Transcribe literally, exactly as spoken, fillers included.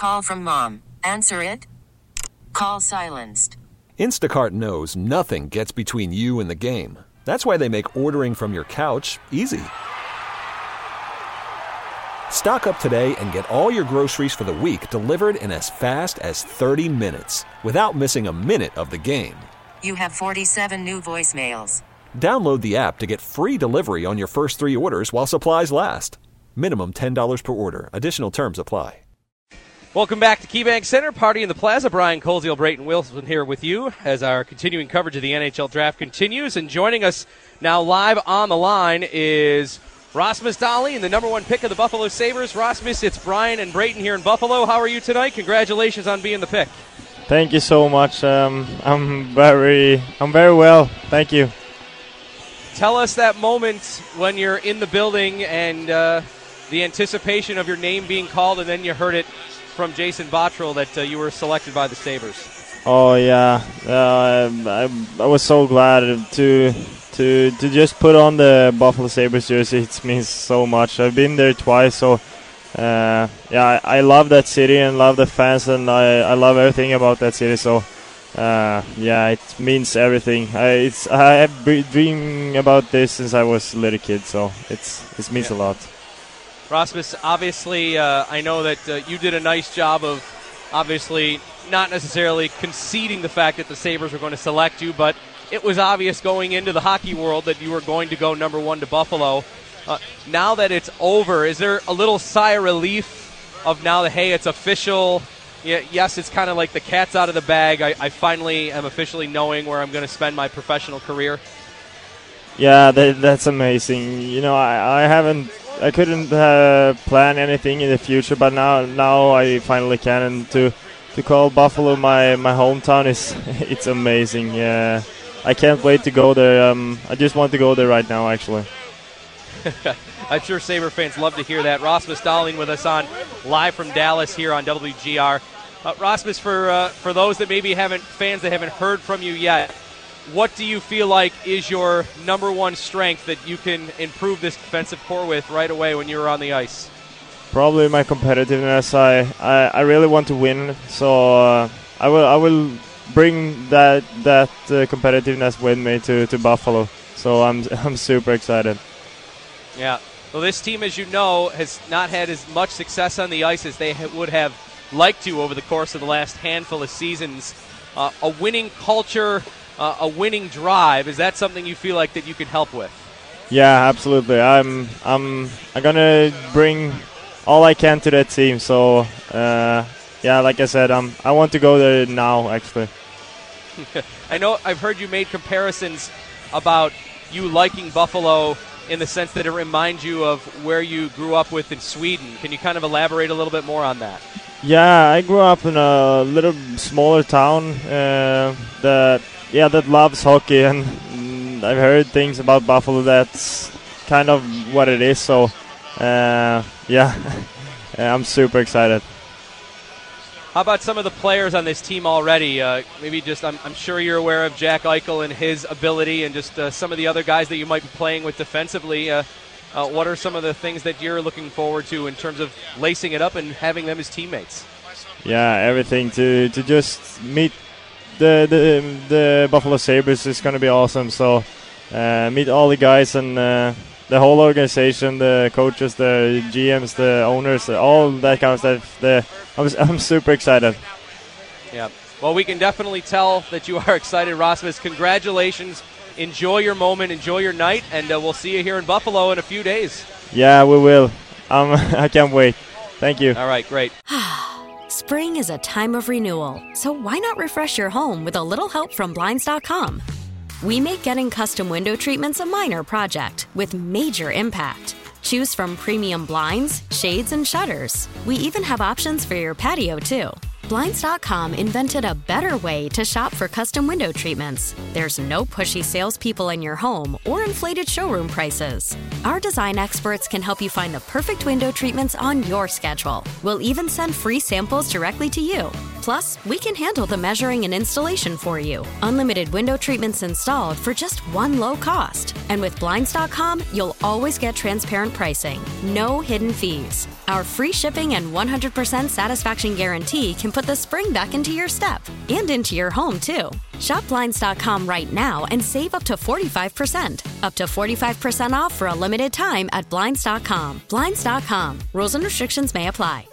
Call from mom. Answer it. Call silenced. Instacart knows nothing gets between you and the game. That's why they make ordering from your couch easy. Stock up today and get all your groceries for the week delivered in as fast as thirty minutes without missing a minute of the game. You have forty-seven new voicemails. Download the app to get free delivery on your first three orders while supplies last. Minimum ten dollars per order. Additional terms apply. Welcome back to KeyBank Center, Party in the Plaza. Brian Koziel, Brayton Wilson here with you as our continuing coverage of the N H L Draft continues. And joining us now live on the line is Rasmus Dahlin, the number one pick of the Buffalo Sabres. Rasmus, it's Brian and Brayton here in Buffalo. How are you tonight? Congratulations on being the pick. Thank you so much. Um, I'm very, I'm very well. Thank you. Tell us that moment when you're in the building and uh, the anticipation of your name being called, and then you heard it from Jason Botterill that uh, you were selected by the Sabres. Oh yeah, uh, I, I was so glad to to to just put on the Buffalo Sabres jersey. It means so much. I've been there twice, so uh, yeah, I, I love that city and love the fans, and I, I love everything about that city. So uh, yeah, it means everything. I it's I have been dreaming about this since I was a little kid, so it's it means yeah. a lot. Rasmus, obviously, uh, I know that uh, you did a nice job of obviously not necessarily conceding the fact that the Sabres were going to select you, but it was obvious going into the hockey world that you were going to go number one to Buffalo. Uh, now that it's over, is there a little sigh of relief of now that, hey, it's official? Yeah, yes, it's kind of like the cat's out of the bag. I, I finally am officially knowing where I'm going to spend my professional career. Yeah, that, that's amazing. You know, I, I haven't I couldn't uh, plan anything in the future, but now now I finally can. And to to call Buffalo my, my hometown is it's amazing. Yeah, I can't wait to go there. Um, I just want to go there right now, actually. I'm sure Sabre fans love to hear that. Rasmus Dahlin with us on live from Dallas here on W G R. Uh, Rasmus, for uh, for those that maybe haven't fans that haven't heard from you yet, what do you feel like is your number one strength that you can improve this defensive core with right away when you're on the ice? Probably my competitiveness. I, I, I really want to win, so uh, I will I will bring that that uh, competitiveness with me to, to Buffalo. So I'm I'm super excited. Yeah. Well, this team, as you know, has not had as much success on the ice as they ha- would have liked to over the course of the last handful of seasons. Uh, a winning culture. Uh, a winning drive, is that something you feel like that you can help with? Yeah, absolutely. I'm I'm I'm gonna bring all I can to that team. So uh, yeah, like I said, um, I want to go there now. Actually, I know I've heard you made comparisons about you liking Buffalo in the sense that it reminds you of where you grew up with in Sweden. Can you kind of elaborate a little bit more on that? Yeah, I grew up in a little smaller town uh, that. Yeah, that loves hockey, and mm, I've heard things about Buffalo that's kind of what it is, so uh, yeah, I'm super excited. How about some of the players on this team already? Uh, maybe just, I'm, I'm sure you're aware of Jack Eichel and his ability, and just uh, some of the other guys that you might be playing with defensively. Uh, uh, what are some of the things that you're looking forward to in terms of lacing it up and having them as teammates? Yeah, everything to, to just meet The, the the Buffalo Sabres is going to be awesome. So uh, meet all the guys and uh, the whole organization, the coaches, the G Ms, the owners, all that kind of stuff. The, I'm, I'm super excited. Yeah. Well, we can definitely tell that you are excited, Rasmus. Congratulations. Enjoy your moment. Enjoy your night. And uh, we'll see you here in Buffalo in a few days. Yeah, we will. Um, I can't wait. Thank you. All right, great. Spring is a time of renewal, so why not refresh your home with a little help from Blinds dot com? We make getting custom window treatments a minor project with major impact. Choose from premium blinds, shades, and shutters. We even have options for your patio, too. Blinds dot com invented a better way to shop for custom window treatments. There's no pushy salespeople in your home or inflated showroom prices. Our design experts can help you find the perfect window treatments on your schedule. We'll even send free samples directly to you. Plus, we can handle the measuring and installation for you. Unlimited window treatments installed for just one low cost. And with Blinds dot com, you'll always get transparent pricing. No hidden fees. Our free shipping and one hundred percent satisfaction guarantee can put the spring back into your step and into your home, too. Shop Blinds dot com right now and save up to forty-five percent. Up to forty-five percent off for a limited time at Blinds dot com. Blinds dot com. Rules and restrictions may apply.